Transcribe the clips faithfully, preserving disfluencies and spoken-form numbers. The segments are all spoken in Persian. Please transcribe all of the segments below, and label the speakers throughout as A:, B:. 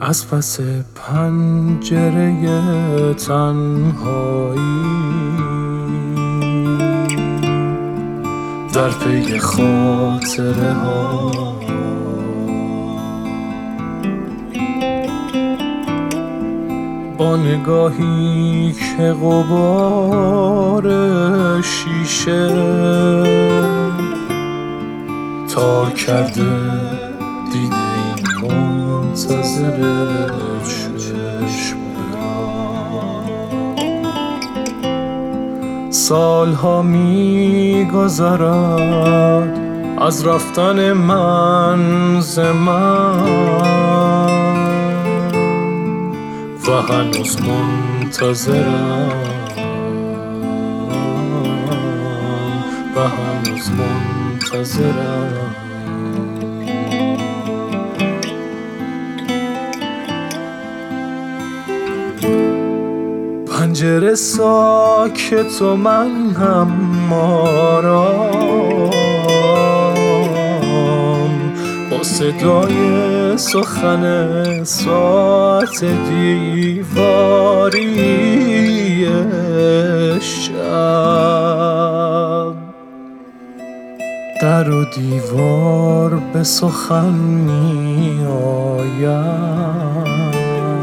A: از پس پنجره تنهایی در پی خاطره ها با نگاهی که غبار شیشه تار کرده دیده این منتظر چشم سالها می گذرد از رفتن من ز من و هنوز منتظرم و هنوز منتظرم پنجره ساکت و من هم آرام با صدای سخن ساعت دیواری شب در و دیوار به سخن می آید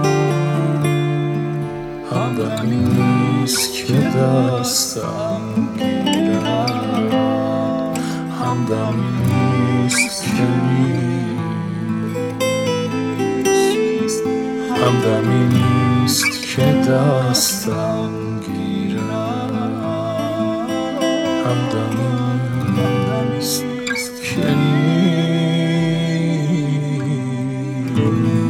A: همدمی نیست که دستم گیرد همدمی نیست که نیست همدمی نیست که دستم گیرد همدمی نیست که نیست